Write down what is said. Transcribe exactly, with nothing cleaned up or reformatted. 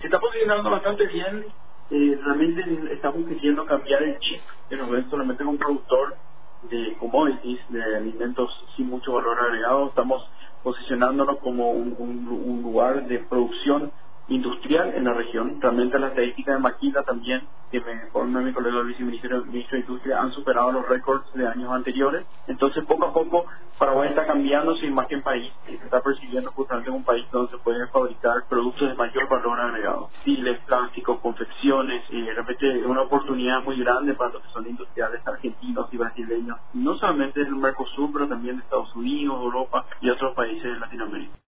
Se está posicionando bastante bien. Eh, realmente estamos queriendo cambiar el chip que nos ven solamente como productor de commodities, de alimentos sin mucho valor agregado. Estamos posicionándonos como un, un- un lugar de producción industrial en la región. Realmente las estadísticas de Maquila también, que me informa mi colega el viceministro ministro de Industria, han superado los récords de años anteriores. Entonces, poco a poco, Paraguay está cambiando su imagen país y se está percibiendo justamente como un país donde se pueden fabricar productos de mayor valor agregado. Textiles, plásticos, confecciones, y de repente es una oportunidad muy grande para los que son industriales argentinos y brasileños, no solamente del Mercosur, pero también de Estados Unidos, Europa y otros países de Latinoamérica.